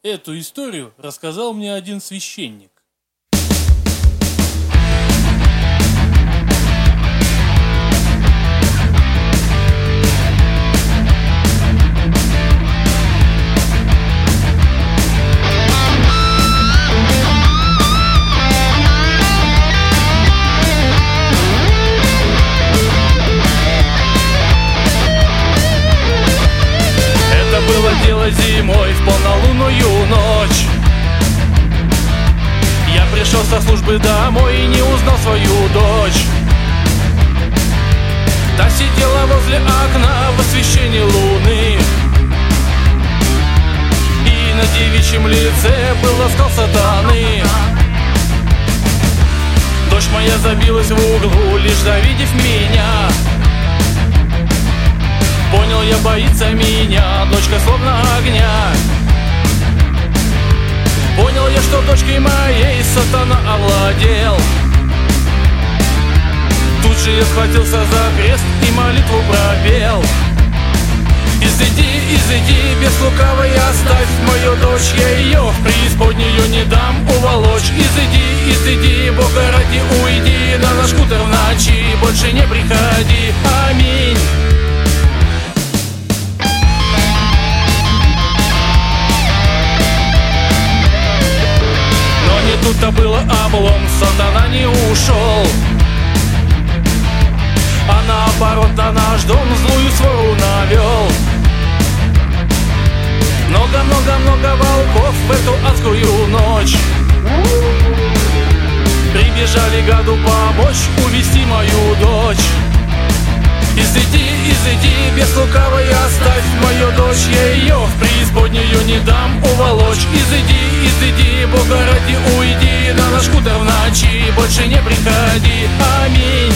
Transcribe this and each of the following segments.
Эту историю рассказал мне один священник. Было зимой в полнолунную ночь. Я пришел со службы домой и не узнал свою дочь. Та сидела возле окна в освещении луны, и на девичьем лице был оскал сатаны. Дочь моя забилась в углу, лишь завидев меня. Понял я, боится меня, дочка словно огня. Понял я, что дочкой моей сатана овладел. Тут же я схватился за крест и молитву пропел. Изыди, без лукавой оставь мою дочь, я ее в преисподнюю не дам уволочь. Изыди, Бога ради уйди на наш хутор в ночи, больше не приходи. Аминь. Тут-то было облом, сатана не ушел, а наоборот на наш дом злую свору навел. Много волков в эту адскую ночь прибежали гаду помочь увести мою дочь. Изыди, без лукавой оставь мою дочь, я ее в преисподнюю не дам уволочь. Изыди, Бога ради уйди на наш хутор в ночи, больше не приходи. Аминь.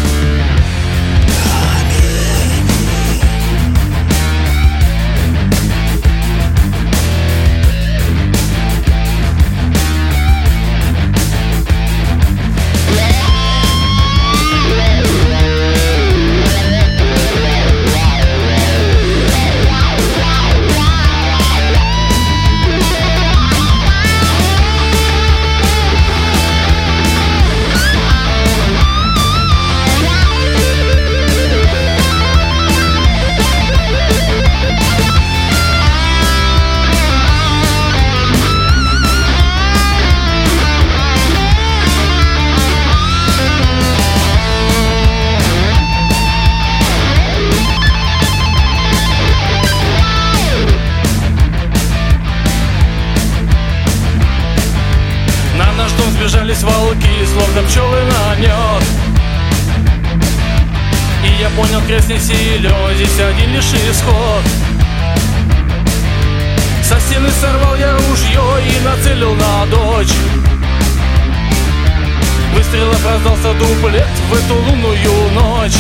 Сбежались волки, словно пчелы на мед. И я понял, крест не силен, здесь один лишь исход. Со стены сорвал я ружье и нацелил на дочь. Выстрелов раздался дуплет в эту лунную ночь.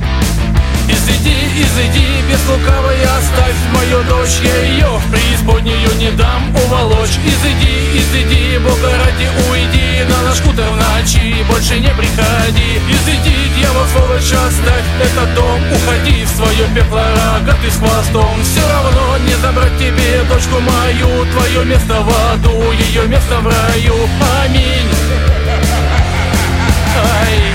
Изыди, без лукавой оставь мою дочь, я ее в преисподнюю не дам уволочь. Изыди, Бога ради уйди на наш хутор в ночи, больше не приходи. Изыди, дьявол, сволочь, оставь этот дом, уходи в свое пекло рогатый с хвостом. Все равно не забрать тебе дочку мою, твое место в аду, ее место в раю. Аминь. Ай.